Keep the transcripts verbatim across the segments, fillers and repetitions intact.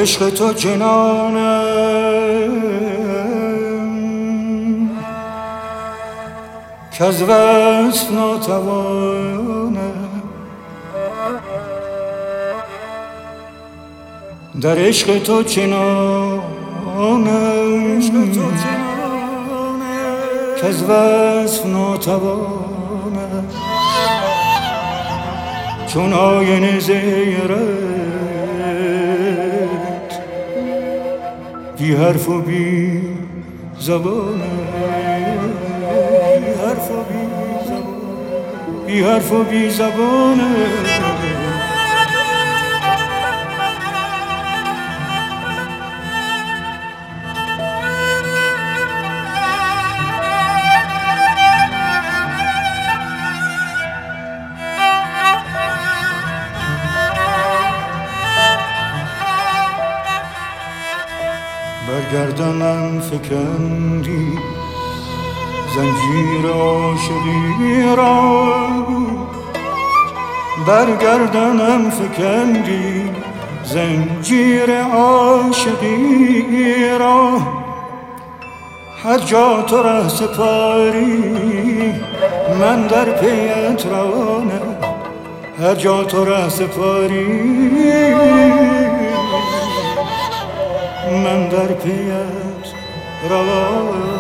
عشق تو جنانم که از وصف ناتوانم، در عشق تو جنانم که از وصف ناتوانم، چون آینه زیرت بی حرف و بی زبانم، بی حرف و بی زبانم، بی حرف و بی زبانم. برگردنم فکندی زنجیر عاشقی را، برگردنم فکندی زنجیر عاشقی را، هر جا تو ره سپاری من در پیت روانم، هر جا تو ره سپاری من در پیت روانم.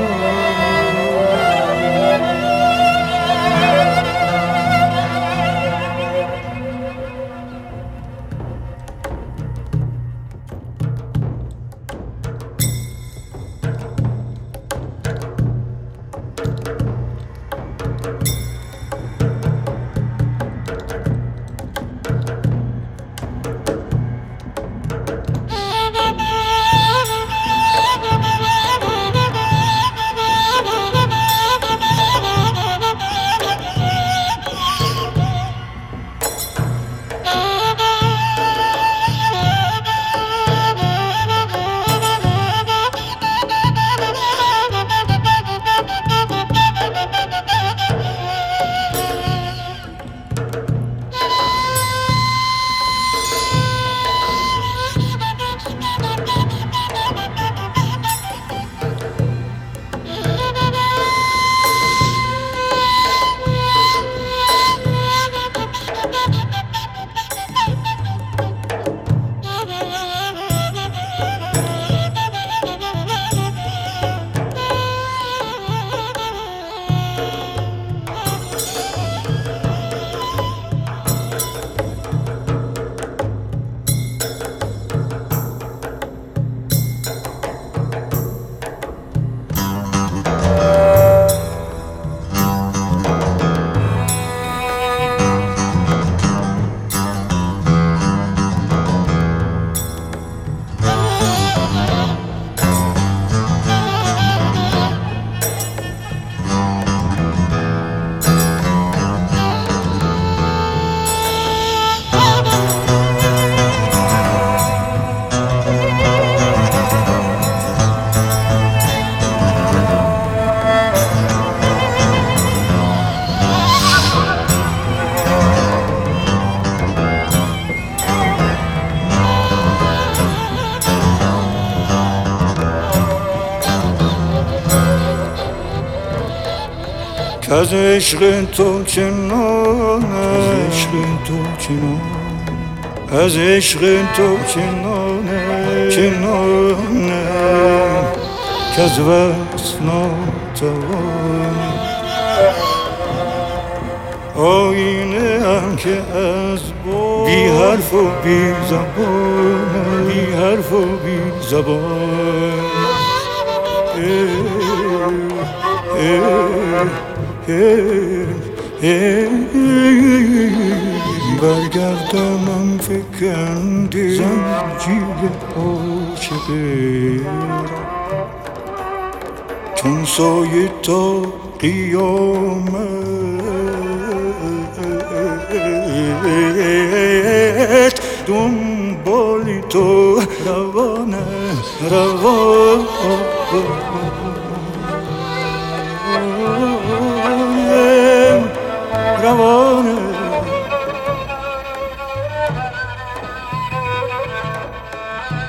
از عشق تو چنان، از عشق تو چنان، از عشق تو چنان چنان که از وصف ناتوان، آینه هم که از بار بی حرف و بی زبان، بی حرف و بی زبان. برگردنم فکندی زنجیر عاشقی را، چون سایه تا قیامت دنبال تو روانه روانه روانه.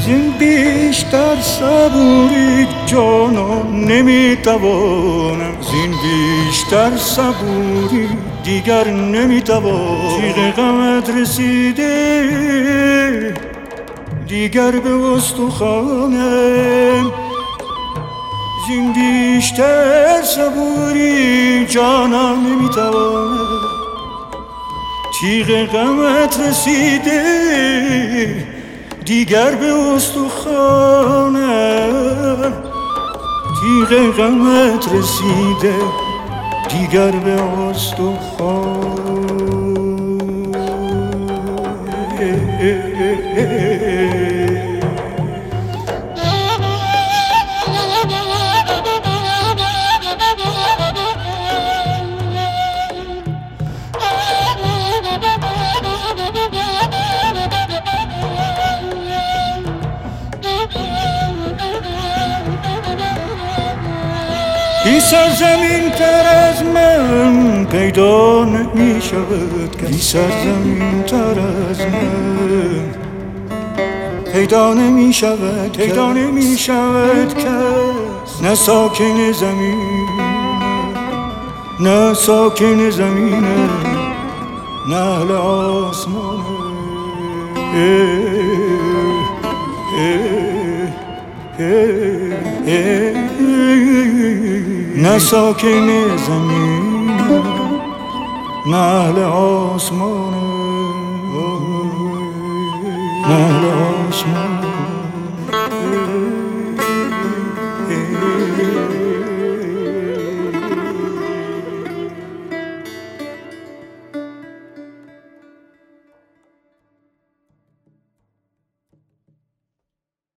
زین بیشتر صبوری جانم نمیتوانم، زین بیشتر صبوری دیگر نمیتوانم. تیغ غمت رسیده دیگر به استخوانم، زین بیشتر صبوری جانم نمیتوانم. تیغ غمت رسیده دیگر به استخوانم، تیغ غمت رسیده دیگر به استخوانم. بی سرزمین تر از من پیدا نمی شود کس، بی سرزمین تر از من پیدا نمی شود، پیدا نمی شود کس. نه ساکن زمین، نه ساکن زمین، نه اهل آسمان. نه ساکن زمین، نه اهل آسمان، نه اهل آسمان.